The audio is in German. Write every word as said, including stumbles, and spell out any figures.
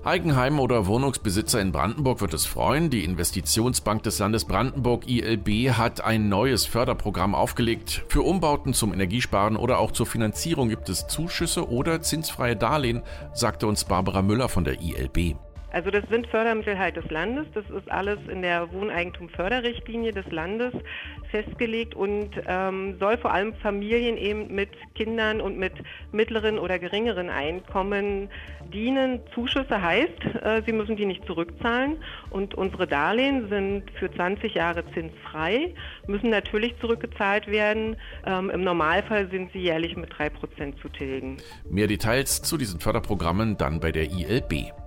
Eigenheim- oder Wohnungsbesitzer in Brandenburg wird es freuen. Die Investitionsbank des Landes Brandenburg I L B hat ein neues Förderprogramm aufgelegt. Für Umbauten zum Energiesparen oder auch zur Finanzierung gibt es Zuschüsse oder zinsfreie Darlehen, sagte uns Barbara Müller von der I L B. Also das sind Fördermittel halt des Landes, das ist alles in der Wohneigentum-Förderrichtlinie des Landes festgelegt und ähm, soll vor allem Familien eben mit Kindern und mit mittleren oder geringeren Einkommen dienen. Zuschüsse heißt, äh, sie müssen die nicht zurückzahlen und unsere Darlehen sind für zwanzig Jahre zinsfrei, müssen natürlich zurückgezahlt werden. Ähm, im Normalfall sind sie jährlich mit drei Prozent zu tilgen. Mehr Details zu diesen Förderprogrammen dann bei der I L B.